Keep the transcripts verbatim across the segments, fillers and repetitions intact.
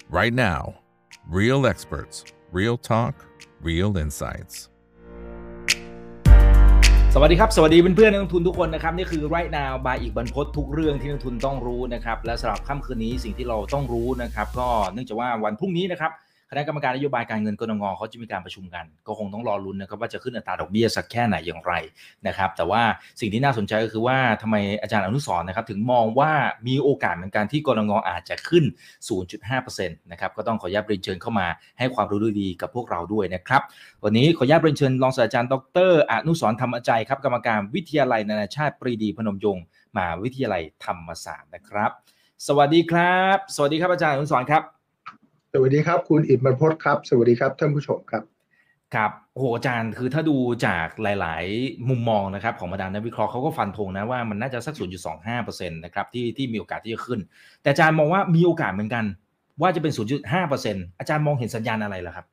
right now. Real experts, real talk, real insights. สวัสดีครับสวัสดีเพื่อนๆนักลงทุนทุกคนนะครับนี่คือ Right Now by อีกบรรพตทุกเรื่องที่นักลงทุนต้องรู้นะครับและสำหรับค่ำคืนนี้สิ่งที่เราต้องรู้นะครับก็เนื่องจากว่าวันพรุ่งนี้นะครับคณะกรรมการนโยบายการเงินกนง.เขาจะมีการประชุมกันก็คงต้องรอลุ้นนะครับว่าจะขึ้นอัตราดอกเบี้ยสักแค่ไหนอย่างไรนะครับแต่ว่าสิ่งที่น่าสนใจก็คือว่าทำไมอาจารย์อนุสรณ์นะครับถึงมองว่ามีโอกาสเหมือนกันที่กนง.อาจจะขึ้น ศูนย์จุดห้าเปอร์เซ็นต์ นะครับก็ต้องขออนุญาตเรียนเชิญเข้ามาให้ความรู้ดีๆกับพวกเราด้วยนะครับวันนี้ขออนุญาตเรียนเชิญรองศาสตราจารย์ดร.อนุสรณ์ธรรมใจครับกรรมการวิทยาลัยนานาชาติปรีดีพนมยงค์มหาวิทยาลัยธรรมศาสตร์นะครับสวัสดีครับสวัสดีครับอาจารย์อนุสรณ์ครับสวัสดีครับคุณอิฐบรรพตครับสวัสดีครับท่านผู้ชมครับครับโอ้โหอาจารย์คือถ้าดูจากหลายๆมุมมองนะครับของบรรดานักวิเคราะห์เขาก็ฟันธงนะว่ามันน่าจะสัก ศูนย์จุดสองห้าเปอร์เซ็นต์ นะครับที่ที่มีโอกาสที่จะขึ้นแต่อาจารย์มองว่ามีโอกาสเหมือนกันว่าจะเป็น ศูนย์จุดห้าเปอร์เซ็นต์ อาจารย์มองเห็นสัญญาณอะไรล่ะครับ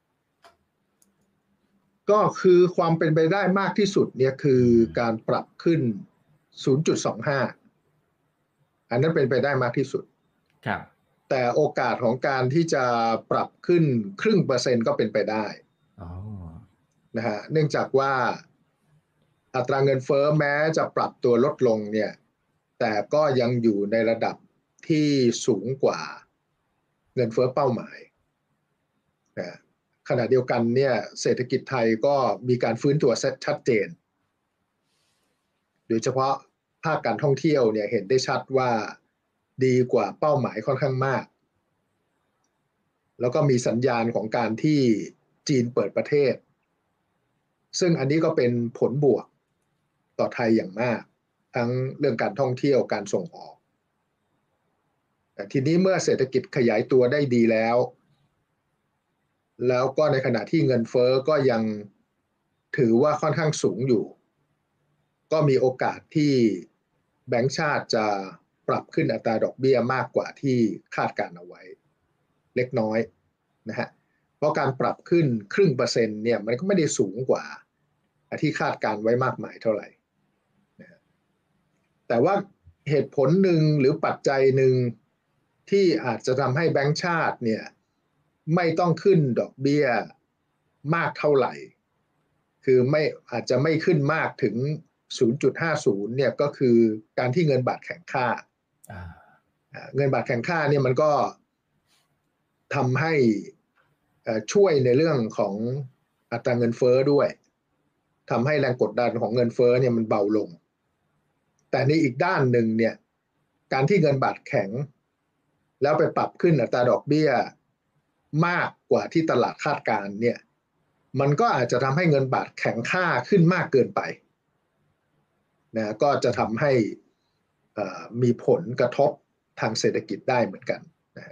ก็คือความเป็นไปได้มากที่สุดเนี่ยคือการปรับขึ้น ศูนย์จุดสองห้า อันนั้นเป็นไปได้มากที่สุดครับแต่โอกาสของการที่จะปรับขึ้นครึ่งเปอร์เซ็นต์ก็เป็นไปได้นะฮะเนื่องจากว่าอัตราเงินเฟ้อแม้จะปรับตัวลดลงเนี่ยแต่ก็ยังอยู่ในระดับที่สูงกว่าเงินเฟ้อเป้าหมายนะขณะเดียวกันเนี่ยเศรษฐกิจไทยก็มีการฟื้นตัวชัดเจนโดยเฉพาะภาคการท่องเที่ยวเนี่ยเห็นได้ชัดว่าดีกว่าเป้าหมายค่อนข้างมากแล้วก็มีสัญญาณของการที่จีนเปิดประเทศซึ่งอันนี้ก็เป็นผลบวกต่อไทยอย่างมากทั้งเรื่องการท่องเที่ยวการส่งออกแต่ทีนี้เมื่อเศรษฐกิจขยายตัวได้ดีแล้วแล้วก็ในขณะที่เงินเฟ้อก็ยังถือว่าค่อนข้างสูงอยู่ก็มีโอกาสที่แบงก์ชาติจะปรับขึ้นอัตราดอกเบี้ยมากกว่าที่คาดการเอาไว้เล็กน้อยนะฮะเพราะการปรับขึ้นครึ่งเปอร์เซ็นต์เนี่ยมันก็ไม่ได้สูงกว่าที่คาดการไว้มากมายเท่าไหร่นะแต่ว่าเหตุผลหนึ่งหรือปัจจัยหนึ่งที่อาจจะทำให้แบงก์ชาติเนี่ยไม่ต้องขึ้นดอกเบี้ยมากเท่าไหร่คือไม่อาจจะไม่ขึ้นมากถึง ศูนย์จุดห้าศูนย์ เนี่ยก็คือการที่เงินบาทแข็งค่าเงินบาทแข็งค่าเนี่ยมันก็ทำให้ช่วยในเรื่องของอัตราเงินเฟ้อด้วยทำให้แรงกดดันของเงินเฟ้อเนี่ยมันเบาลงแต่ในอีกด้านหนึ่งเนี่ยการที่เงินบาทแข็งแล้วไปปรับขึ้นอัตราดอกเบี้ยมากกว่าที่ตลาดคาดการณ์เนี่ยมันก็อาจจะทำให้เงินบาทแข็งค่าขึ้นมากเกินไปนะก็จะทำให้มีผลกระทบทางเศรษฐกิจได้เหมือนกันนะ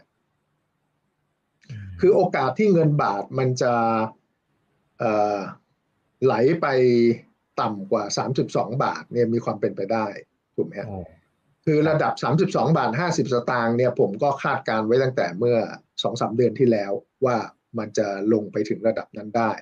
คือโอกาสที่เงินบาทมันจะไหลไปต่ำกว่าสามสิบสองบาทเนี่ยมีความเป็นไปได้ถูกไหมครับคือระดับสามสิบสองบาทห้าสิบสตางค์เนี่ยผมก็คาดการไว้ตั้งแต่เมื่อ สองถึงสาม เดือนที่แล้วว่ามันจะลงไปถึงระดับนั้นได้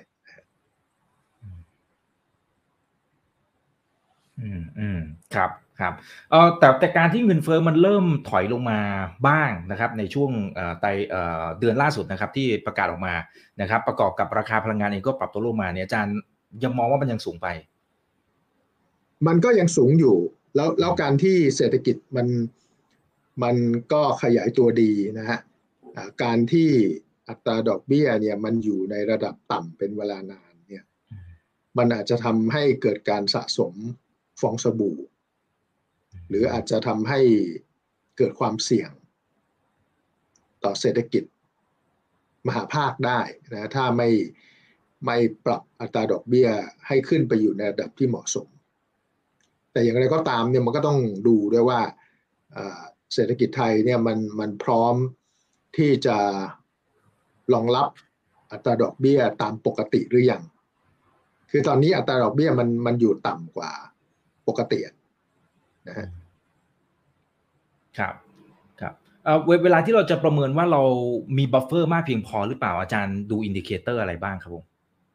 อืมอืมครับครับเอ่อแต่แต่การที่เงินเฟ้อมันเริ่มถอยลงมาบ้างนะครับในช่วงเอ่อไตรเอ่อเดือนล่าสุดนะครับที่ประกาศออกมานะครับประกอบกับราคาพลังงานเองก็ปรับตัวลงมาเนี่ยอาจารย์ยังมองว่ามันยังสูงไปมันก็ยังสูงอยู่แล้วแล้วการที่เศรษฐกิจมันมันก็ขยายตัวดีนะฮะการที่อัตราดอกเบี้ยเนี่ยมันอยู่ในระดับต่ำเป็นเวลานานเนี่ยมันอาจจะทำให้เกิดการสะสมฟองสบู่หรืออาจจะทำให้เกิดความเสี่ยงต่อเศรษฐกิจมหาภาคได้นะถ้าไม่ไม่ปรับอัตราดอกเบี้ยให้ขึ้นไปอยู่ในระดับที่เหมาะสมแต่อย่างไรก็ตามเนี่ยมันก็ต้องดูด้วยว่าเศรษฐกิจไทยเนี่ยมันมันพร้อมที่จะรองรับอัตราดอกเบี้ยตามปกติหรือยังคือตอนนี้อัตราดอกเบี้ยมันมันอยู่ต่ำกว่าปกตินะฮะครับครับเอ่อเวลาที่เราจะประเมินว่าเรามีบัฟเฟอร์มากเพียงพอหรือเปล่าอาจารย์ดูอินดิเคเตอร์อะไรบ้างครับผม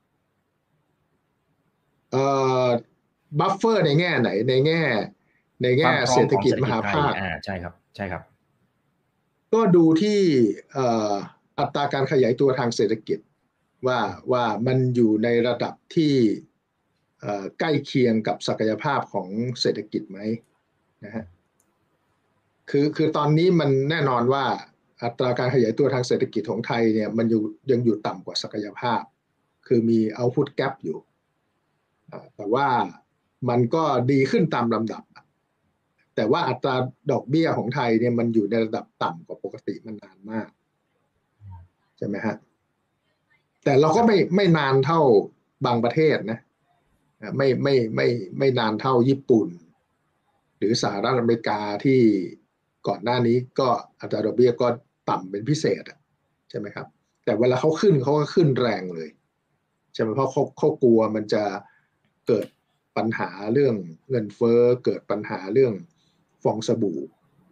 เอ่อบัฟเฟอร์ในแง่ไหนในแง่ในแง่เศรษฐกิจมหาภาคอ่าใช่ครับใช่ครับก็ดูที่อัตราการขยายตัวทางเศรษฐกิจว่าว่ามันอยู่ในระดับที่ใกล้เคียงกับศักยภาพของเศรษฐกิจไหมนะฮะคือคือตอนนี้มันแน่นอนว่าอัตราการขยายตัวทางเศรษฐกิจของไทยเนี่ยมันอยู่ยังอยู่ต่ำกว่าศักยภาพคือมี output gap อยู่แต่ว่ามันก็ดีขึ้นตามลำดับแต่ว่าอัตราดอกเบี้ยของไทยเนี่ยมันอยู่ในระดับต่ำกว่าปกติมันนานมากใช่ไหมฮะแต่เราก็ไม่ไม่นานเท่าบางประเทศนะไม่ไม่ไม่ไม่นานเท่าญี่ปุ่นหรือสหรัฐอเมริกาที่ก่อนหน้านี้ก็อัตราดอกเบี้ยก็ต่ำเป็นพิเศษใช่ไหมครับแต่เวลาเขาขึ้นเขาก็ขึ้นแรงเลยใช่ไหมเพราะเขาเขากลัวมันจะเกิดปัญหาเรื่องเงินเฟ้อเกิดปัญหาเรื่องฟองสบู่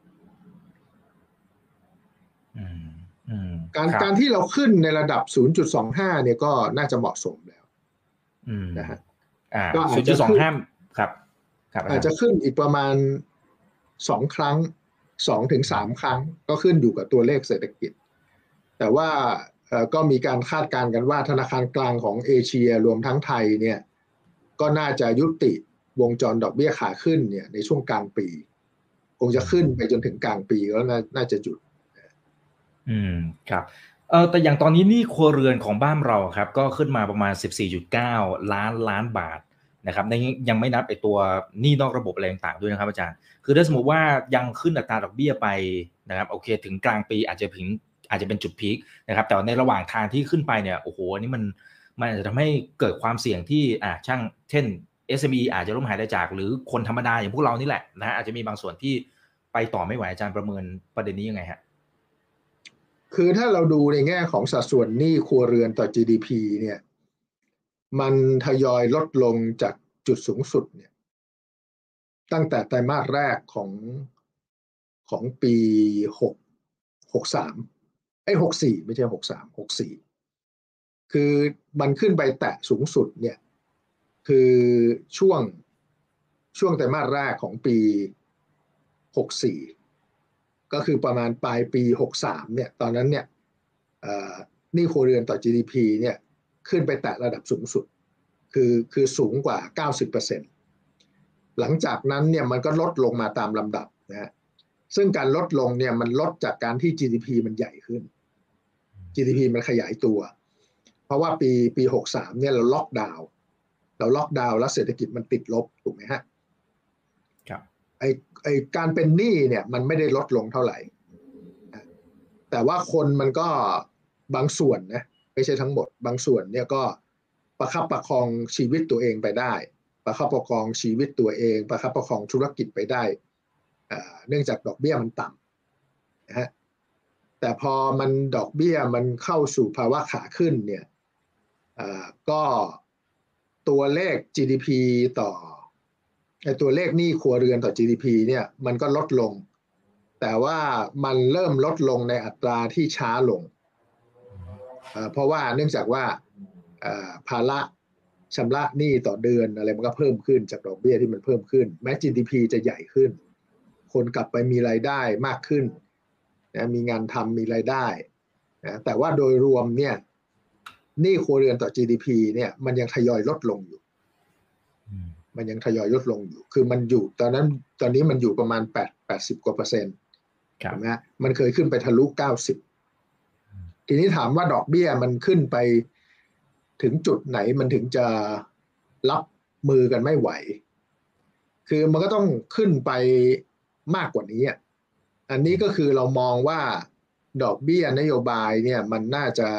การการที่เราขึ้นในระดับ ศูนย์จุดสองห้า เนี่ยก็น่าจะเหมาะสมแล้วนะฮะก็อาจจะสองห้ามครับอาจจะขึ้นอีกประมาณสองครั้งสองถึงสามครั้งก็ขึ้นอยู่กับตัวเลขเศรษฐกิจแต่ว่าก็มีการคาดการณ์กันว่าธนาคารกลางของเอเชียรวมทั้งไทยเนี่ยก็น่าจะยุติวงจรดอกเบี้ยขาขึ้นเนี่ยในช่วงกลางปีคงจะขึ้นไปจนถึงกลางปีแล้วน่าจะหยุดอืมครับเออแต่อย่างตอนนี้หนี้ครัวเรือนของบ้านเราครับก็ขึ้นมาประมาณ สิบสี่จุดเก้า ล้านล้านบาทนะครับในยังไม่นับไอ้ตัวหนี้นอกระบบอะไรต่างๆด้วยนะครับอาจารย์คือถ้าสมมติว่ายังขึ้นอัตราดอกเบี้ยไปนะครับโอเคถึงกลางปีอาจจะถึงอาจจะเป็นจุดพีคนะครับแต่ในระหว่างทางที่ขึ้นไปเนี่ยโอ้โหอันนี้มันมันอาจจะทำให้เกิดความเสี่ยงที่อ่าช่างเช่น เอส เอ็ม อี อาจจะล้มหายตายจากหรือคนธรรมดาอย่างพวกเรานี่แหละนะอาจจะมีบางส่วนที่ไปต่อไม่ไหวอาจารย์ประเมินประเด็นนี้ยังไงฮะคือถ้าเราดูในแง่ของสัดส่วนหนี้ครัวเรือนต่อ จี ดี พี เนี่ยมันทยอยลดลงจากจุดสูงสุดเนี่ยตั้งแต่ไตรมาสแรกของของปีหก หกสามไอ้หกสี่ไม่ใช่หกสาม หกสี่คือมันขึ้นไปแตะสูงสุดเนี่ยคือช่วงช่วงไตรมาสแรกของปีหกสี่ก็คือประมาณปลายปีหกสามเนี่ยตอนนั้นเนี่ยหนี้ครัวเรือนต่อ จี ดี พี เนี่ยขึ้นไปแตะระดับสูงสุดคือคือสูงกว่า เก้าสิบเปอร์เซ็นต์ หลังจากนั้นเนี่ยมันก็ลดลงมาตามลำดับนะฮะซึ่งการลดลงเนี่ยมันลดจากการที่ จี ดี พี มันใหญ่ขึ้น จี ดี พี มันขยายตัวเพราะว่าปีปีหกสามเนี่ยเราล็อกดาวน์เราล็อกดาวน์แล้วเศรษฐกิจมันติดลบถูกไหมฮะครับไอไอการเป็นหนี้เนี่ยมันไม่ได้ลดลงเท่าไหร่แต่ว่าคนมันก็บางส่วนนะไม่ใช่ทั้งหมดบางส่วนเนี่ยก็ประคับประคองชีวิตตัวเองไปได้ประคับประคองชีวิตตัวเองประคับประคองธุรกิจไปได้เนื่องจากดอกเบี้ยมันต่ำนะฮะแต่พอมันดอกเบี้ยมันเข้าสู่ภาวะขาขึ้นเนี่ยก็ตัวเลข จี ดี พี ต่อไอ้ตัวเลขหนี้ครัวเรือนต่อ จี ดี พี เนี่ยมันก็ลดลงแต่ว่ามันเริ่มลดลงในอัตราที่ช้าลงเพราะว่าเนื่องจากว่าภาระชำระหนี้ต่อเดือนอะไรมันก็เพิ่มขึ้นจากดอกเบี้ยที่มันเพิ่มขึ้นแม้ จี ดี พี จะใหญ่ขึ้นคนกลับไปมีรายได้มากขึ้นนะมีงานทำมีรายได้นะแต่ว่าโดยรวมเนี่ยหนี้ครัวเรือนต่อ จี ดี พี เนี่ยมันยังทยอยลดลงอยู่มันยังทยอยลดลงอยู่คือมันอยู่ตอนนั้นตอนนี้มันอยู่ประมาณแปด แปดสิบกว่าเปอร์เซ็นต์ใช่ไหมมันเคยขึ้นไปทะลุเก้าสิบทีนี้ถามว่าดอกเบี้ยมันขึ้นไปถึงจุดไหนมันถึงจะรับมือกันไม่ไหวคือมันก็ต้องขึ้นไปมากกว่านี้อันนี้ก็คือเรามองว่าดอกเบี้ยนโยบายเนี่ยมันน่าจะ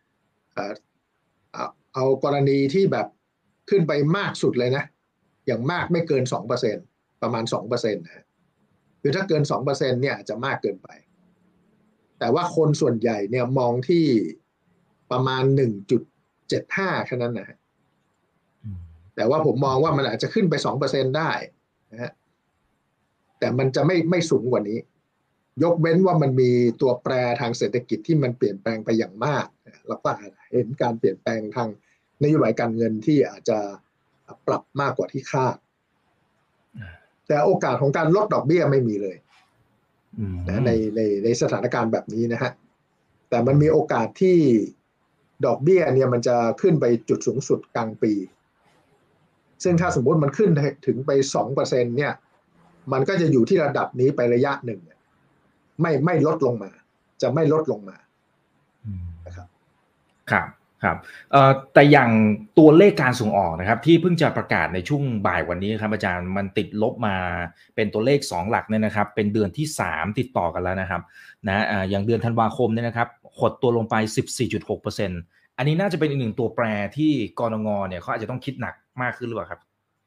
เอากรณีที่แบบขึ้นไปมากสุดเลยนะอย่างมากไม่เกิน สองเปอร์เซ็นต์ ประมาณ สองเปอร์เซ็นต์ นะคือถ้าเกิน สองเปอร์เซ็นต์ เนี่ยอาจจะมากเกินไปแต่ว่าคนส่วนใหญ่เนี่ยมองที่ประมาณ หนึ่งจุดเจ็ดห้า แค่นั้นนะฮะแต่ว่าผมมองว่ามันอาจจะขึ้นไป สองเปอร์เซ็นต์ ได้นะฮะแต่มันจะไม่ไม่สูงกว่านี้ยกเว้นว่ามันมีตัวแปรทางเศรษฐกิจที่มันเปลี่ยนแปลงไปอย่างมากแล้วก็เห็นการเปลี่ยนแปลงทางนโยบายการเงินที่อาจจะปรับมากกว่าที่คาดแต่โอกาสของการลดดอกเบี้ยไม่มีเลยนะในในในสถานการณ์แบบนี้นะฮะแต่มันมีโอกาสที่ดอกเบี้ยเนี่ยมันจะขึ้นไปจุดสูงสุดกลางปีซึ่งถ้าสมมติมันขึ้นถึงไป สองเปอร์เซ็นต์ เนี่ยมันก็จะอยู่ที่ระดับนี้ไประยะหนึ่งไม่ไม่ลดลงมาจะไม่ลดลงมานะครับครับครับเอ่อแต่อย่างตัวเลขการส่งออกนะครับที่เพิ่งจะประกาศในช่วงบ่ายวันนี้ครับอาจารย์มันติดลบมาเป็นตัวเลขสองหลักเนี่ยนะครับเป็นเดือนที่สามติดต่อกันแล้วนะครับนะอ่าอย่างเดือนธันวาคมเนี่ยนะครับหดตัวลงไป สิบสี่จุดหกเปอร์เซ็นต์ อันนี้น่าจะเป็นอีกหนึ่งตัวแปรที่กนงเนี่ยเขาอาจจะต้องคิดหนักมากขึ้นหรือเปล่าครับ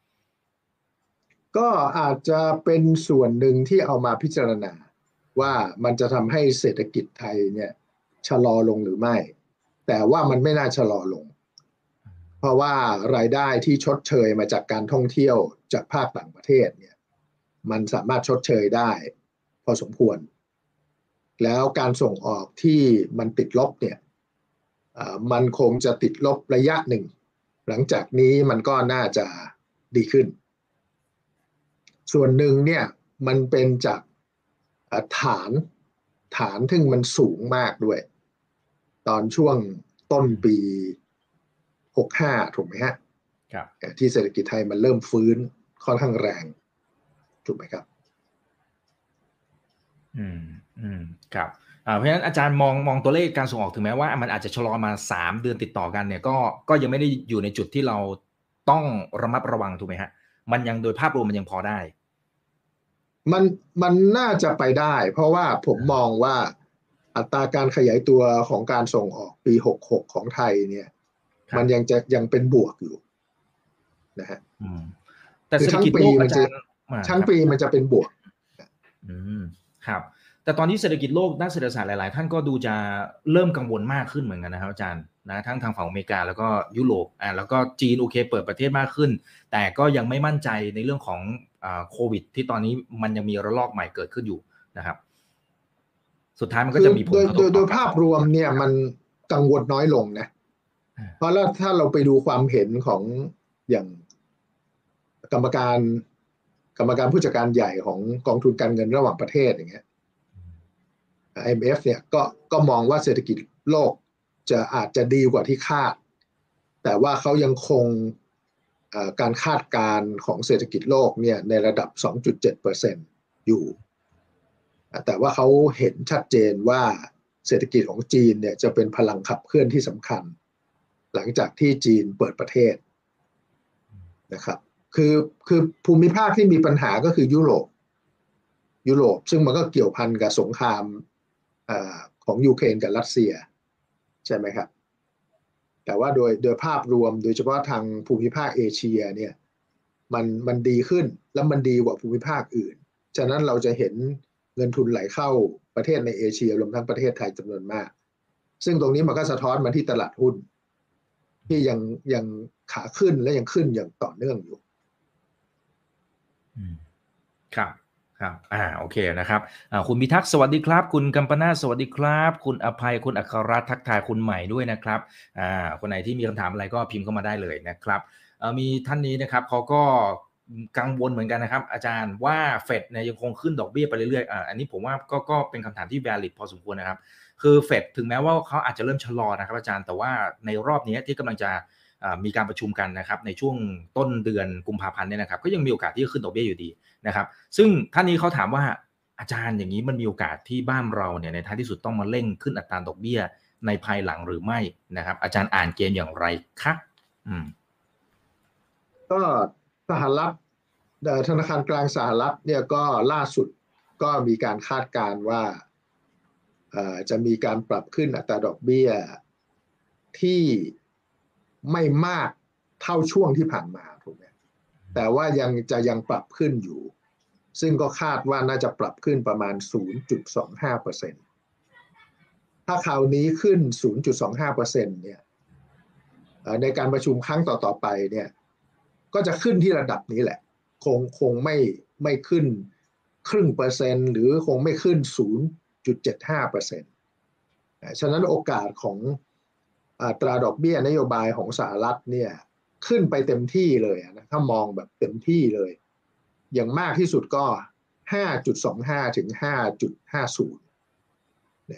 ก็อาจจะเป็นส่วนหนึ่งที่เอามาพิจารณาว่ามันจะทำให้เศรษฐกิจไทยเนี่ยชะลอลงหรือไม่แต่ว่ามันไม่น่าชะลอลงเพราะว่ารายได้ที่ชดเชยมาจากการท่องเที่ยวจากภาคต่างประเทศเนี่ยมันสามารถชดเชยได้พอสมควรแล้วการส่งออกที่มันติดลบเนี่ยมันคงจะติดลบระยะหนึ่งหลังจากนี้มันก็น่าจะดีขึ้นส่วนหนึ่งเนี่ยมันเป็นจากฐานฐานที่มันสูงมากด้วยตอนช่วงต้นปีหกสิบห้าถูกไหมฮะครับที่เศรษฐกิจไทยมันเริ่มฟื้นค่อนข้างแรงถูกไหมครับอืมอืมครับอ่าเพราะฉะนั้นอาจารย์มองมองตัวเลขการส่งออกถึงแม้ว่ามันอาจจะชะลอมาสามเดือนติดต่อกันเนี่ยก็ก็ยังไม่ได้อยู่ในจุดที่เราต้องระมัดระวังถูกไหมฮะมันยังโดยภาพรวมมันยังพอได้มันมันน่าจะไปได้เพราะว่าผมมองว่าอัตราการขยายตัวของการส่งออกปีหกสิบหกของไทยเนี่ยมันยังจะยังเป็นบวกอยู่นะฮะแต่เศรษฐกิจโลกอาจารย์ทั้งปีมันจะเป็นบวกอืมครับแต่ตอนนี้เศรษฐกิจโลกด้านเศรษฐศาสตร์หลายๆท่านก็ดูจะเริ่มกังวลมากขึ้นเหมือนกันนะครับอาจารย์นะทั้งทางฝั่งอเมริกาแล้วก็ยุโรปอ่าแล้วก็จีนโอเคเปิดประเทศมากขึ้นแต่ก็ยังไม่มั่นใจในเรื่องของอ่าโควิดที่ตอนนี้มันยังมีระลอกใหม่เกิดขึ้นอยู่นะครับสุดท้ายมันก็จะมีผลกระทบโดยภาพรวมเนี่ยมันกังวลน้อยลงนะเพราะแล้วถ้าเราไปดูความเห็นของอย่างกรรมการกรรมการผู้จัดการใหญ่ของกองทุนการเงินระหว่างประเทศอย่างเงี้ย ไอ เอ็ม เอฟ เนี่ยก็ก็มองว่าเศรษฐกิจโลกจะอาจจะดีกว่าที่คาดแต่ว่าเขายังคงการคาดการณ์ของเศรษฐกิจโลกเนี่ยในระดับ สองจุดเจ็ดเปอร์เซ็นต์ อยู่แต่ว่าเขาเห็นชัดเจนว่าเศรษฐกิจของจีนเนี่ยจะเป็นพลังขับเคลื่อนที่สำคัญหลังจากที่จีนเปิดประเทศนะครับคือคือภูมิภาคที่มีปัญหาก็คือยุโรปยุโรปซึ่งมันก็เกี่ยวพันกับสงครามของยูเครนกับรัสเซียใช่ไหมครับแต่ว่าโดยโดยภาพรวมโดยเฉพาะทางภูมิภาคเอเชียเนี่ยมันมันดีขึ้นแล้วมันดีกว่าภูมิภาคอื่นฉะนั้นเราจะเห็นเงินทุนไหลเข้าประเทศในเอเชียรวมทั้งประเทศไทยจำนวนมากซึ่งตรงนี้มันก็สะท้อนมาที่ตลาดหุ้นที่ยังยังขาขึ้นและยังขึ้นอย่างต่อเนื่องอยู่ครับครับอ่าโอเคนะครับอ่าคุณพิทักษ์สวัสดีครับคุณกัมปนาทสวัสดีครับคุณอภัยคุณอัครรัตน์ทักทายคุณใหม่ด้วยนะครับอ่าคนไหนที่มีคำถามอะไรก็พิมพ์เข้ามาได้เลยนะครับเอ่อมีท่านนี้นะครับเขาก็กังวลเหมือนกันนะครับอาจารย์ว่าเฟดเนี่ยยังคงขึ้นดอกเบี้ยไปเรื่อยๆอ่าอันนี้ผมว่าก็ก็เป็นคำถามที่ valid พอสมควรนะครับคือเฟดถึงแม้ว่าเขาอาจจะเริ่มชะลอนะครับอาจารย์แต่ว่าในรอบนี้ที่กำลังจะมีการประชุมกันนะครับในช่วงต้นเดือนกุมภาพันธ์เนี่ยนะครับก็ยังมีโอกาสที่จะขึ้นดอกเบี้ยอยู่ดีนะครับซึ่งท่านนี้เขาถามว่าอาจารย์อย่างนี้มันมีโอกาสที่บ้านเราเนี่ยในท้ายที่สุดต้องมาเร่งขึ้นอัตราดอกเบี้ยในภายหลังหรือไม่นะครับอาจารย์อ่านเกมอย่างไรครับอืมก็สหรัฐธนาคารกลางสหรัฐเนี่ยก็ล่าสุดก็มีการคาดการณ์ว่าจะมีการปรับขึ้นอัตราดอกเบี้ยที่ไม่มากเท่าช่วงที่ผ่านมาถูกไหมแต่ว่ายังจะยังปรับขึ้นอยู่ซึ่งก็คาดว่าน่าจะปรับขึ้นประมาณ ศูนย์จุดสองห้าเปอร์เซ็นต์ ถ้าคราวนี้ขึ้น ศูนย์จุดสองห้าเปอร์เซ็นต์ เนี่ยในการประชุมครั้งต่อๆไปเนี่ยก็จะขึ้นที่ระดับนี้แหละคงคงไม่ไม่ขึ้นครึ่งเปอร์เซ็นต์หรือคงไม่ขึ้น ศูนย์จุดเจ็ดห้าเปอร์เซ็นต์ ฉะนั้นโอกาสของอัตราดอกเบี้ยนโยบายของสหรัฐเนี่ยขึ้นไปเต็มที่เลยนะถ้ามองแบบเต็มที่เลยอย่างมากที่สุดก็ ห้าจุดสองห้า ถึง ห้าจุดห้าศูนย์ เนี่ย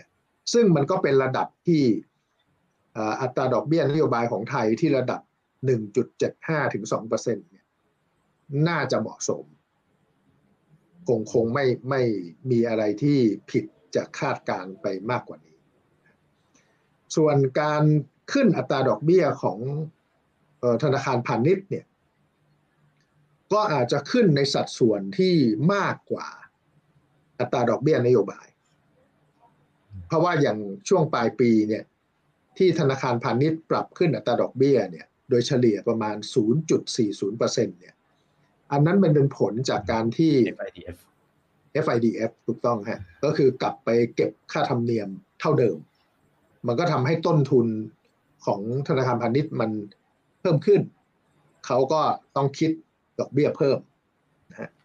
ซึ่งมันก็เป็นระดับที่อัตราดอกเบี้ยนโยบายของไทยที่ระดับ หนึ่งจุดเจ็ดห้า ถึง สองเปอร์เซ็นต์ เนี่ยน่าจะเหมาะสมคงคงไม่ไม่มีอะไรที่ผิดจากคาดการไปมากกว่านี้ส่วนการขึ้นอัตราดอกเบี้ยของธนาคารพาณิชย์เนี่ยก็อาจจะขึ้นในสัดส่วนที่มากกว่าอัตราดอกเบี้ยนโยบายเพราะว่าอย่างช่วงปลายปีเนี่ยที่ธนาคารพาณิชย์ปรับขึ้นอัตราดอกเบี้ยเนี่ยโดยเฉลี่ยประมาณ ศูนย์จุดสี่ศูนย์เปอร์เซ็นต์ เนี่ยอันนั้นมันเป็นผลจากการที่เอฟ ไอ ดี เอฟเอฟ ไอ ดี เอฟ ถูกต้องฮะก็คือกลับไปเก็บค่าธรรมเนียมเท่าเดิมมันก็ทำให้ต้นทุนของธนาคารพาณิชย์มันเพิ่มขึ้นเขาก็ต้องคิดดอกเบี้ยเพิ่มนะฮะ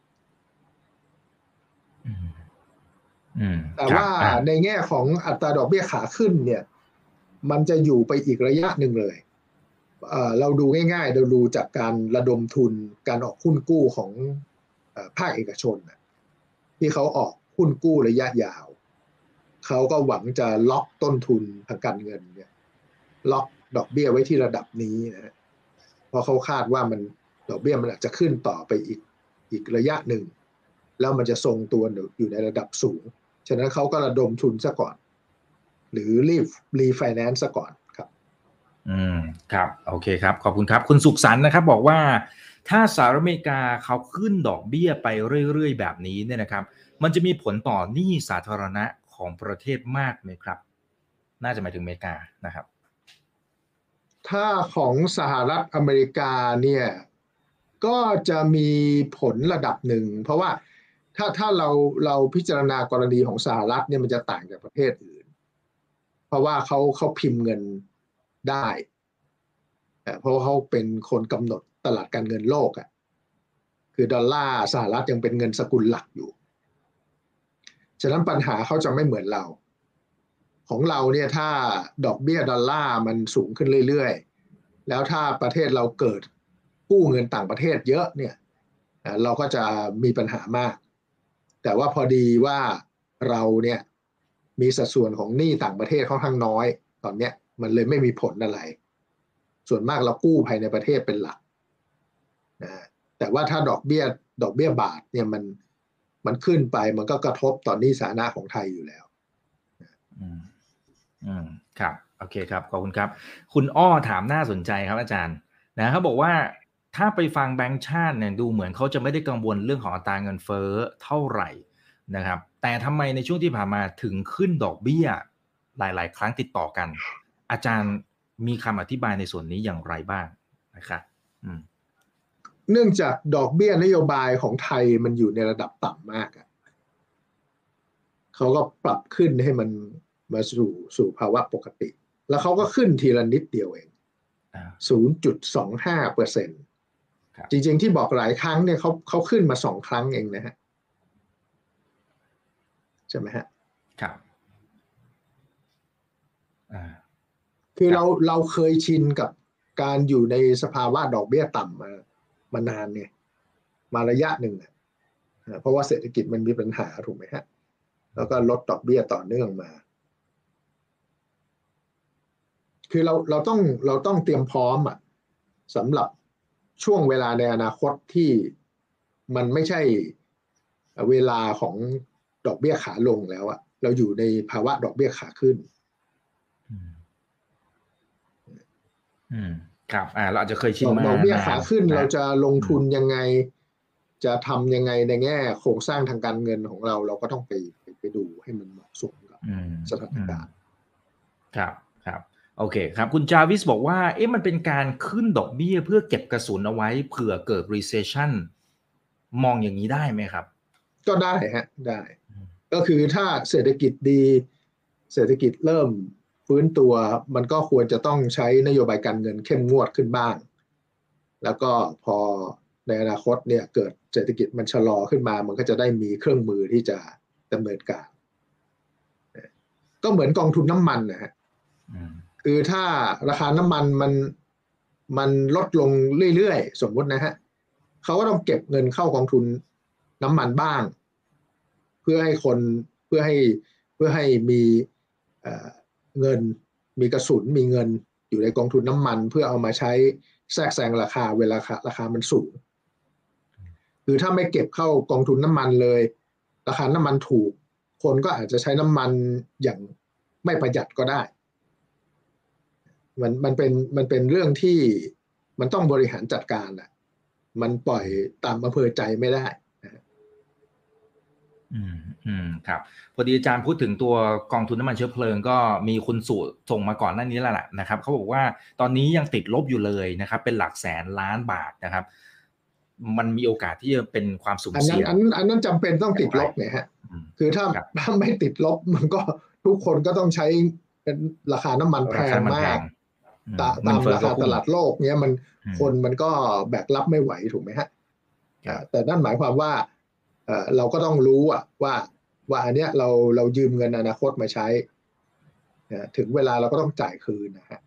แต่ว่าในแง่ของอัตราดอกเบี้ยขาขึ้นเนี่ยมันจะอยู่ไปอีกระยะหนึ่งเลยเอ่อเราดูง่ายๆเราดูจากการระดมทุนการออกหุ้นกู้ของภาคเอกชนที่เขาออกหุ้นกู้ระยะยาวเขาก็หวังจะล็อกต้นทุนทางการเงินเนี่ยล็อกดอกเบี้ยไว้ที่ระดับนี้นะฮะเพราะเขาคาดว่ามันดอกเบี้ยมันอาจจะขึ้นต่อไปอีกอีกระยะหนึ่งแล้วมันจะทรงตัวอยู่ในระดับสูงฉะนั้นเขาก็ระดมทุนซะก่อนหรือรีบรีไฟแนนซ์ซะก่อนครับอืมครับโอเคครับขอบคุณครับคุณสุขสันต์นะครับบอกว่าถ้าสหรัฐอเมริกาเขาขึ้นดอกเบี้ยไปเรื่อยๆแบบนี้เนี่ยนะครับมันจะมีผลต่อหนี้สาธารณะของประเทศมากไหมครับน่าจะหมายถึงอเมริกานะครับถ้าของสหรัฐอเมริกาเนี่ยก็จะมีผลระดับหนึ่งเพราะว่าถ้าถ้าเราเราพิจารณากรณีของสหรัฐเนี่ยมันจะต่างจากประเทศอื่นเพราะว่าเขาเขาพิมพ์เงินได้เพราะเขาเป็นคนกำหนดตลาดการเงินโลกอ่ะคือดอลลาร์สหรัฐยังเป็นเงินสกุลหลักอยู่ฉะนั้นปัญหาเขาจะไม่เหมือนเราของเราเนี่ยถ้าดอกเบี้ยดอลลาร์มันสูงขึ้นเรื่อยๆแล้วถ้าประเทศเราเกิดกู้เงินต่างประเทศเยอะเนี่ยเราก็จะมีปัญหามากแต่ว่าพอดีว่าเราเนี่ยมีสัดส่วนของหนี้ต่างประเทศค่อนข้างน้อยตอนนี้มันเลยไม่มีผลอะไรส่วนมากเรากู้ภายในประเทศเป็นหลักนะแต่ว่าถ้าดอกเบี้ยดอกเบี้ยบาทเนี่ยมันมันขึ้นไปมันก็กระทบต่อหนี้สาธารณะของไทยอยู่แล้วอืมอืมครับโอเคครับขอบคุณครับคุณอ้อถามน่าสนใจครับอาจารย์นะเขาบอกว่าถ้าไปฟังแบงก์ชาติเนี่ยดูเหมือนเขาจะไม่ได้กังวลเรื่องของอัตราเงินเฟ้อเท่าไหร่นะครับแต่ทำไมในช่วงที่ผ่านมาถึงขึ้นดอกเบี้ยหลายๆครั้งติดต่อกันอาจารย์มีคำอธิบายในส่วนนี้อย่างไรบ้างนะครับอืมเนื่องจากดอกเบี้ยนโยบายของไทยมันอยู่ในระดับต่ำมากอ่ะเขาก็ปรับขึ้นให้มันมาสู่สู่ภาวะปกติแล้วเขาก็ขึ้นทีละนิดเดียวเอง ศูนย์จุดสองห้าเปอร์เซ็นต์ จริงๆที่บอกหลายครั้งเนี่ยเขาเขาขึ้นมาสองครั้งเองนะฮะใช่ไหมฮะครับคือเราเราเคยชินกับการอยู่ในสภาวะดอกเบี้ยต่ำมามานานเนี่ยมาระยะหนึ่งนะเพราะว่าเศรษฐกิจมันมีปัญหาถูกไหมฮะแล้วก็ลดดอกเบี้ยต่อเนื่องมาคือเราเราต้องเราต้องเตรียมพร้อมอ่ะสำหรับช่วงเวลาในอนาคตที่มันไม่ใช่เวลาของดอกเบี้ยขาลงแล้วอ่ะเราอยู่ในภาวะดอกเบี้ยขาขึ้นอืมครับอ่าเราอาจจะเคยชินมาดอกเบี้ยขาขึ้นเราจะลงทุนยังไงจะทำยังไงในแง่โครงสร้างทางการเงินของเราเราก็ต้องไปไปดูให้มันเหมาะสมกับสถานการณ์ครับครับโอเคครับคุณจาวิสบอกว่าเอ๊ะมันเป็นการขึ้นดอกเบี้ยเพื่อเก็บกระสุนเอาไว้เผื่อเกิด recession มองอย่างนี้ได้ไหมครับก็ได้ฮะได้ก็คือถ้าเศรษฐกิจดีเศรษฐกิจเริ่มฟื้นตัวมันก็ควรจะต้องใช้นโยบายการเงินเข้มงวดขึ้นบ้างแล้วก็พอในอนาคตเนี่ยเกิดเศรษฐกิจมันชะลอขึ้นมามันก็จะได้มีเครื่องมือที่จะดำเนินการก็เหมือนกองทุนน้ำมันนะฮะคือถ้าราคาน้ำมันมันมันลดลงเรื่อยๆสมมตินะฮะเขาก็ต้องเก็บเงินเข้ากองทุนน้ำมันบ้างเพื่อให้คนเพื่อให้เพื่อให้มีเงินมีกระสุนมีเงินอยู่ในกองทุนน้ำมันเพื่อเอามาใช้แทรกแซงราคาเวลาราคามันสูงคือถ้าไม่เก็บเข้ากองทุนน้ำมันเลยราคาน้ำมันถูกคนก็อาจจะใช้น้ำมันอย่างไม่ประหยัดก็ได้มันมันเป็นมันเป็นเรื่องที่มันต้องบริหารจัดการอ่ะมันปล่อยตามอำเภอใจไม่ได้อืมอืมครับพอดีอาจารย์พูดถึงตัวกองทุนน้ำมันเชื้อเพลิงก็มีคุณสู่ส่งมาก่อนหน้านี้แล้วแหละนะครับเขาบอกว่าตอนนี้ยังติดลบอยู่เลยนะครับเป็นหลักแสนล้านบาทนะครับมันมีโอกาสที่จะเป็นความสุ่มเสี่ยงอันนั้นอันนั้นจำเป็นต้องติดลบไงฮะคือถ้าถ้าไม่ติดลบมันก็ทุกคนก็ต้องใช้เป็นราคาน้ำมันแพงมากตามราคาตลาดโลกเนี้ยมันคนมันก็แบกรับไม่ไหวถูกไหมฮะแต่นั่นหมายความว่าเราก็ต้องรู้ว่าว่าอันเนี้ยเราเรายืมเงินอนาคตมาใช้ถึงเวลาเราก็ต้องจ่ายคืนนะฮะ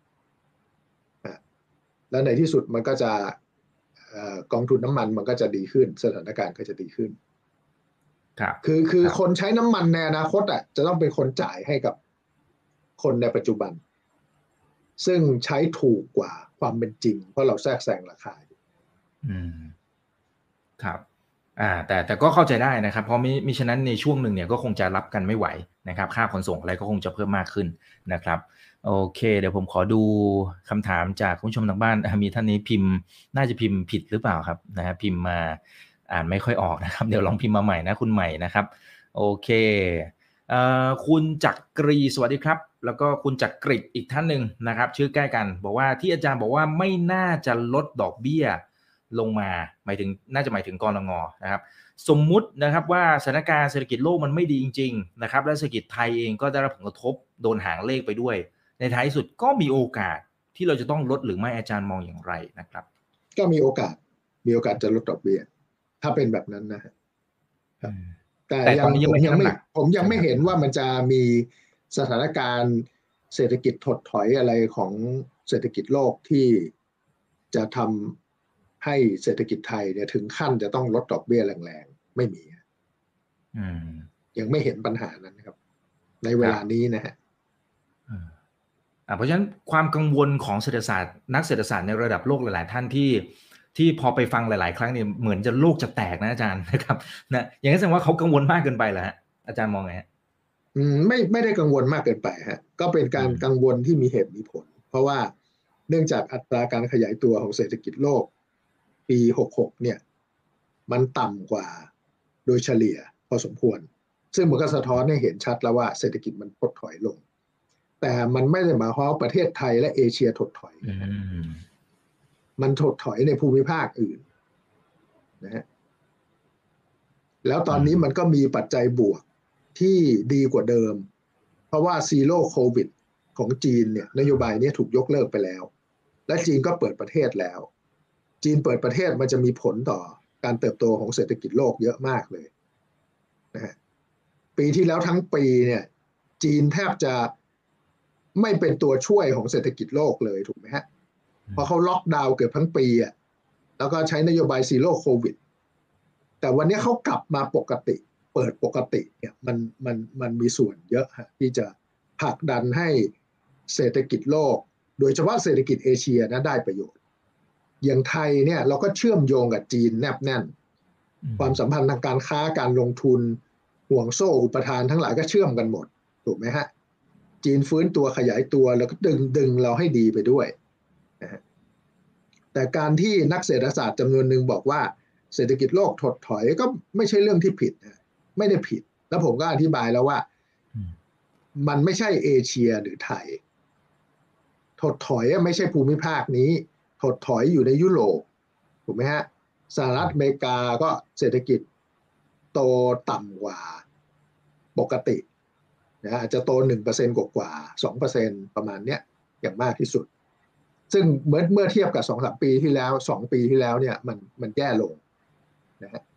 แล้วในที่สุดมันก็จะกองทุนน้ำมันมันก็จะดีขึ้นสถานการณ์ก็จะดีขึ้นครับคือคือคนใช้น้ำมันในอนาคตอ่ะจะต้องเป็นคนจ่ายให้กับคนในปัจจุบันซึ่งใช้ถูกกว่าความเป็นจริงเพราะเราแทรกแซงราคาอืมครับอ่าแต่แต่ก็เข้าใจได้นะครับเพราะมิมิฉะนั้นในช่วงหนึ่งเนี่ยก็คงจะรับกันไม่ไหวนะครับค่าขนส่งอะไรก็คงจะเพิ่มมากขึ้นนะครับโอเคเดี๋ยวผมขอดูคำถามจากคุณผู้ชมทางบ้านมีท่านนี้พิมพ์น่าจะพิมพ์ผิดหรือเปล่าครับนะฮะพิมพ์มาอ่านไม่ค่อยออกนะครับเดี๋ยวลองพิมพ์มาใหม่นะคุณใหม่นะครับโอเคเอ่อคุณจักรีสวัสดีครับแล้วก็คุณจักริดอีกท่านหนึ่งนะครับชื่อใกล้กันบอกว่าที่อาจารย์บอกว่าไม่น่าจะลดดอกเบี้ยลงมาหมายถึงน่าจะหมายถึงกลง.นะครับสมมุตินะครับว่าสถานการณ์เศรษฐกิจโลกมันไม่ดีจริงๆนะครับและเศรษฐกิจไทยเองก็ได้รับผลกระทบโดนหางเลขไปด้วยในท้ายสุดก็มีโอกาสที่เราจะต้องลดหรือไม่อาจารย์มองอย่างไรนะครับก็มีโอกาสมีโอกาสจะลดดอกเบี้ยถ้าเป็นแบบนั้นนะฮะแต่ยังผมยังไม่ผมยังไม่เห็นว่ามันจะมีสถานการณ์เศรษฐกิจถดถอยอะไรของเศรษฐกิจโลกที่จะทำให้เศรษฐกิจไทยเนี่ยถึงขั้นจะต้องลดดอกเบี้ยแรงๆไม่มียังไม่เห็นปัญหานั้นนะครับในเวลานี้นะฮะเพราะฉะนั้นความกังวลของเศรษฐศาสตร์นักเศรษฐศาสตร์ในระดับโลกหลายๆท่านที่ที่พอไปฟังหลายๆครั้งเนี่ยเหมือนจะโลกจะแตกนะอาจารย์นะครับนะอย่างนั้นแสดงว่าเขากังวลมากเกินไปเหรอฮะอาจารย์มองไงฮะอืมไม่ไม่ได้กังวลมากเกินไปฮะก็เป็นการกังวลที่มีเหตุมีผลเพราะว่าเนื่องจากอัตราการขยายตัวของเศรษฐกิจโลกปีหกสิบหกเนี่ยมันต่ำกว่าโดยเฉลี่ยพอสมควรซึ่งมันก็สะท้อนให้เห็นชัดแล้วว่าเศรษฐกิจมันถดถอยลงแต่มันไม่ได้หมายความว่าประเทศไทยและเอเชียถดถอยมันถดถอยในภูมิภาคอื่นนะฮะแล้วตอนนี้มันก็มีปัจจัยบวกที่ดีกว่าเดิมเพราะว่าซีโร่โควิดของจีนเนี่ยนโยบายนี้ถูกยกเลิกไปแล้วและจีนก็เปิดประเทศแล้วจีนเปิดประเทศมันจะมีผลต่อการเติบโตของเศรษฐกิจโลกเยอะมากเลยนะฮะปีที่แล้วทั้งปีเนี่ยจีนแทบจะไม่เป็นตัวช่วยของเศรษฐกิจโลกเลยถูกไหมฮะเพราะเขาล็อกดาวน์เกือบทั้งปีอ่ะแล้วก็ใช้นโยบายซีโร่โควิดแต่วันนี้เขากลับมาปกติเปิดปกติเนี่ยมันมันมันมีส่วนเยอะฮะที่จะผลักดันให้เศรษฐกิจโลกโดยเฉพาะเศรษฐกิจเอเชียนะได้ประโยชน์อย่างไทยเนี่ยเราก็เชื่อมโยงกับจีนแนบแน่นความสัมพันธ์ทางการค้าการลงทุนห่วงโซ่อุปทานทั้งหลายก็เชื่อมกันหมดถูกไหมฮะจีนฟื้นตัวขยายตัวแล้วก็ดึงดึงเราให้ดีไปด้วยนะฮะแต่การที่นักเศรษฐศาสตร์จำนวนหนึ่งบอกว่าเศรษฐกิจโลกถดถอยก็ไม่ใช่เรื่องที่ผิดนะไม่ได้ผิดแล้วผมก็อธิบายแล้วว่ามันไม่ใช่เอเชียหรือไทยถดถอยไม่ใช่ภูมิภาคนี้ถดถอยอยู่ในยุโรปถูกไหมฮะสหรัฐอเมริกาก็เศรษฐกิจโตต่ำกว่าปกตินะอาจจะโต หนึ่งเปอร์เซ็นต์ กว่า สองเปอร์เซ็นต์ ประมาณเนี้ยอย่างมากที่สุดซึ่งเมื่อเมื่อเทียบกับ สองถึงสาม ปีที่แล้วสองปีที่แล้วเนี่ยมันมันแย่ลงนะฮะ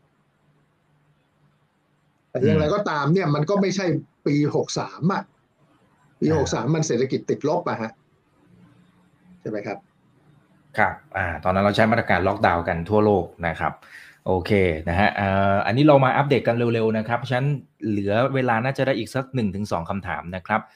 แต่อย่างไรก็ตามเนี่ยมันก็ไม่ใช่ปีหกสิบสามอ่ะปีหกสิบสามมันเศรษฐกิจติดลบอ่ะฮะใช่ไหมครับครับอ่าตอนนั้นเราใช้มาตรการล็อกดาวน์กันทั่วโลกนะครับโอเคนะฮะอ่าอันนี้เรามาอัปเดตกันเร็วๆนะครับเพราะฉะนั้นเหลือเวลาน่าจะได้อีกสัก หนึ่งถึงสอง คำถามนะครับ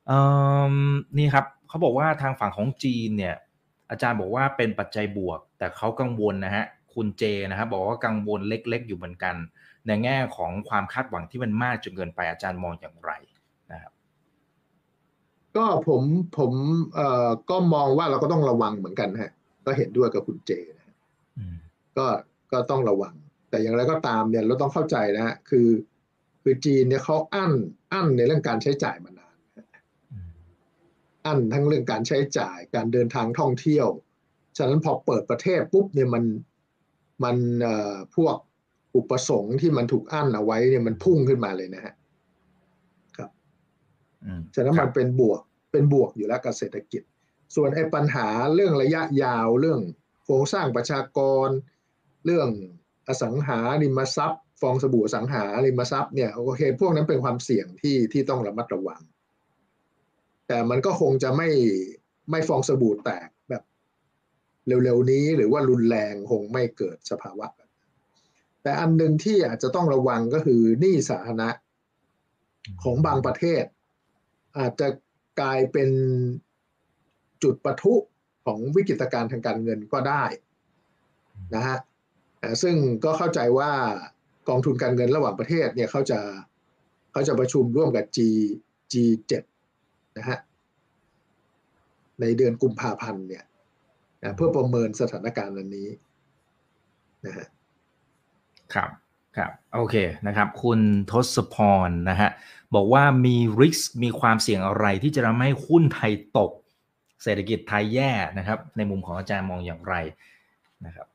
เอ่อนี่ครับเขาบอกว่าทางฝั่งของจีนเนี่ยอาจารย์บอกว่าเป็นปัจจัยบวกแต่เขากังวลนะฮะคุณเจนะครับบอกว่ากังวลเล็กๆอยู่เหมือนกันในแง่ของความคาดหวังที่มันมากจนเกินไปอาจารย์มองอย่างไรนะครับก็ผมผมเอ่อก็มองว่าเราก็ต้องระวังเหมือนกันฮะก็เห็นด้วยกับคุณเจนะฮะก็ก็ต้องระวังแต่อย่างไรก็ตามเนี่ยเราต้องเข้าใจนะฮะคือคือจีนเนี่ยเขาอั้นอั้นในเรื่องการใช้จ่ายมานานอั้นทั้งเรื่องการใช้จ่ายการเดินทางท่องเที่ยวฉะนั้นพอเปิดประเทศปุ๊บเนี่ยมันมันเอ่อพวกอุปสงค์ที่มันถูกอั้นเอาไว้เนี่ยมันพุ่งขึ้นมาเลยนะฮะครับฉะนั้นมันเป็นบวกเป็นบวกอยู่แล้วกับเศรษฐกิจส่วนไอ้ปัญหาเรื่องระยะยาวเรื่องโครงสร้างประชากรเรื่องอสังหาริมทรัพย์ฟองสบู่อสังหาริมทรัพย์เนี่ยโอเคพวกนั้นเป็นความเสี่ยงที่ที่ต้องระมัดระวังแต่มันก็คงจะไม่ไม่ฟองสบู่แตกแบบเร็วๆนี้หรือว่ารุนแรงคงไม่เกิดสภาวะแบบนั้นแต่อันหนึ่งที่อาจจะต้องระวังก็คือหนี้สาธารณะของบางประเทศอาจจะกลายเป็นจุดปะทุของวิกฤตการณ์ทางการเงินก็ได้นะฮะซึ่งก็เข้าใจว่ากองทุนการเงินระหว่างประเทศเนี่ยเขาจะเขาจะประชุมร่วมกับ G จี เจ็ด นะฮะในเดือนกุมภาพันธ์เนี่ยนะเพื่อประเมินสถานการณ์อันนี้นะฮะครับครับโอเคนะครับคุณทศพรนะฮะบอกว่ามีริสมีความเสี่ยงอะไรที่จะทำให้หุ้นไทยตกเศรษฐกิจไทยแย่นะครับในมุมของอาจารย์มองอย่างไรนะครับ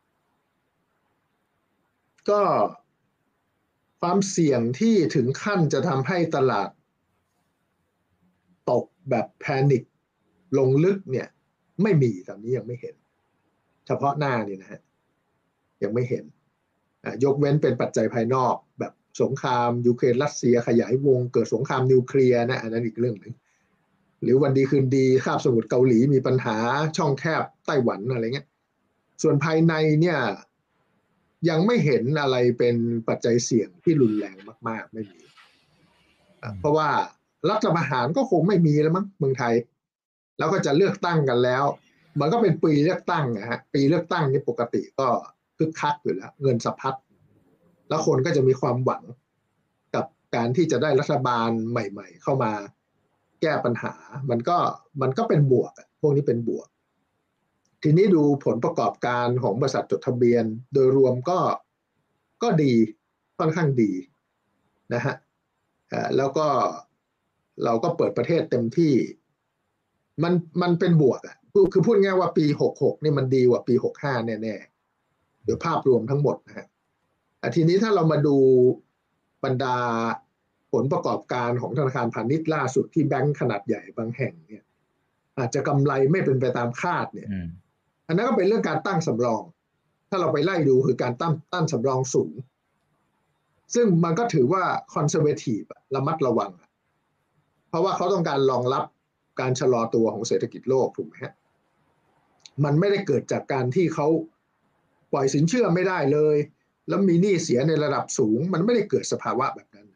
ก็ความเสี่ยงที่ถึงขั้นจะทำให้ตลาดตกแบบแพนิคลงลึกเนี่ยไม่มีตอนนี้ยังไม่เห็นเฉพาะหน้านี่นะฮะยังไม่เห็นยกเว้นเป็นปัจจัยภายนอกแบบสงครามยูเครนรัสเซียขยายวงเกิดสงครามนิวเคลียร์นะอันนั้นอีกเรื่องหนึ่งหรือวันดีคืนดีคาบสมุทรเกาหลีมีปัญหาช่องแคบไต้หวันอะไรเงี้ยส่วนภายในเนี่ยยังไม่เห็นอะไรเป็นปัจจัยเสี่ยงที่รุนแรงมากๆไม่มีเพราะว่ารัฐประหารก็คงไม่มีแล้วมั้งเมืองไทยแล้วก็จะเลือกตั้งกันแล้วมันก็เป็นปีเลือกตั้งนะฮะปีเลือกตั้งนี่ปกติก็คึกคักอยู่แล้วเงินสะพัดแล้วคนก็จะมีความหวังกับการที่จะได้รัฐบาลใหม่ๆเข้ามาแก้ปัญหามันก็มันก็เป็นบวกพวกนี้เป็นบวกทีนี้ดูผลประกอบการของบริษัทจดทะเบียนโดยรวมก็ก็ดีค่อนข้างดีนะฮะแล้วก็เราก็เปิดประเทศเต็มที่มันมันเป็นบวกอ่ะคือพูดง่ายว่าปีหกสิบหกนี่มันดีกว่าปีหกสิบห้าแน่ๆโดยภาพรวมทั้งหมดนะฮะทีนี้ถ้าเรามาดูบรรดาผลประกอบการของธนาคารพาณิชย์ล่าสุดที่แบงก์ขนาดใหญ่บางแห่งเนี่ยอาจจะกำไรไม่เป็นไปตามคาดเนี่ยอันนั้นก็เป็นเรื่องการตั้งสำรองถ้าเราไปไล่ดูคือการตั้งตั้งสำรองสูงซึ่งมันก็ถือว่าคอนเซอร์เวทีฟระมัดระวังเพราะว่าเขาต้องการรองรับการชะลอตัวของเศรษฐกิจโลกถูกไหมฮะมันไม่ได้เกิดจากการที่เขาปล่อยสินเชื่อไม่ได้เลยแล้วมีหนี้เสียในระดับสูงมันไม่ได้เกิดสภาวะแบบนั้น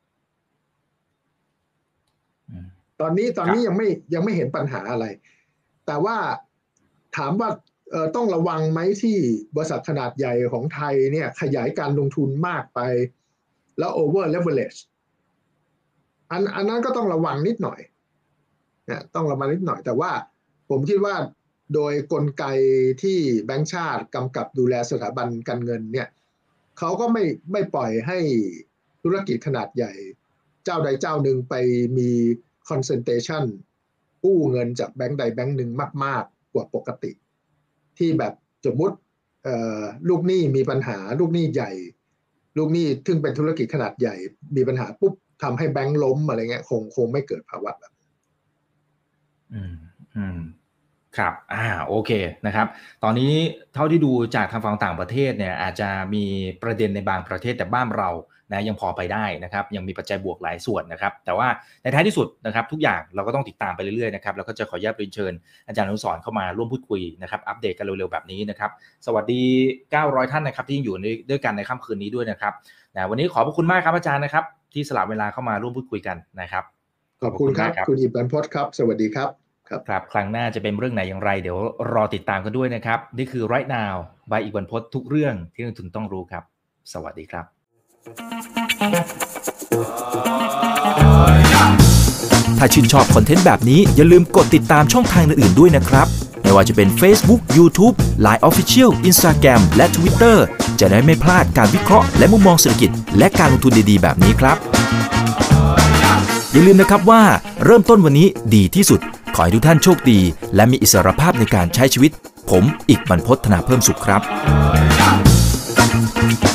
ตอนนี้ตอนนี้ยังไม่ยังไม่เห็นปัญหาอะไรแต่ว่าถามว่าเอ่อต้องระวังไหมที่บริษัทขนาดใหญ่ของไทยเนี่ยขยายการลงทุนมากไปแล้ว over leverage อันอันนั้นก็ต้องระวังนิดหน่อยนะต้องระวังนิดหน่อยแต่ว่าผมคิดว่าโดยกลไกที่แบงก์ชาติกำกับดูแลสถาบันการเงินเนี่ยเขาก็ไม่ไม่ปล่อยให้ธุรกิจขนาดใหญ่เจ้าใดเจ้าหนึ่งไปมี concentration กู้เงินจากแบงก์ใดแบงก์หนึ่งมากๆกว่าปกติที่แบบสมมุติลูกหนี้มีปัญหาลูกหนี้ใหญ่ลูกหนี้ซึ่งเป็นธุรกิจขนาดใหญ่มีปัญหาปุ๊บทำให้แบงก์ล้มอะไรเงี้ยคงคงไม่เกิดภาวะแบบอืมอืมครับอ่าโอเคนะครับตอนนี้เท่าที่ดูจากทางฝั่งต่างประเทศเนี่ยอาจจะมีประเด็นในบางประเทศแต่บ้านเรานะยังพอไปได้นะครับยังมีปัจจัยบวกหลายส่วนนะครับแต่ว่าในท้ายที่สุดนะครับทุกอย่างเราก็ต้องติดตามไปเรื่อยๆนะครับแล้วก็จะขออนุญาตเรียนเชิญอาจารย์อนุสรณ์เข้ามาร่วมพูดคุยนะครับอัปเดตกันเร็วๆแบบนี้นะครับสวัสดีเก้าร้อยท่านนะครับที่ยังอยู่ด้วยกันในค่ำคืนนี้ด้วยนะครับนะวันนี้ขอบพระคุณมากครับอาจารย์นะครับที่สละเวลาเข้ามาร่วมพูดคุยกันนะครับขอบคุณครับคุณอิฐบรรพตครับสวัสดีครับครับครับครั้งหน้าจะเป็นเรื่องไหนอย่างไรเดี๋ยวรอติดตามกันด้วยนะครับนี่คือ Right Now by อิฐบรรพตทุกเรื่องที่นักลงทุนต้องรู้ครับสวัสดีครับถ้าชื่นชอบคอนเทนต์แบบนี้อย่าลืมกดติดตามช่องทางอื่นๆด้วยนะครับไม่ว่าจะเป็น Facebook, YouTube, ไลน์ Official, Instagram และ Twitter จะได้ไม่พลาดการวิเคราะห์และมุมมองเศรษฐกิจและการลงทุนดีๆแบบนี้ครับอย่าลืมนะครับว่าเริ่มต้นวันนี้ดีที่สุดขอให้ทุกท่านโชคดีและมีอิสรภาพในการใช้ชีวิตผมอิฐ บรรพต ธนาเพิ่มสุขครับ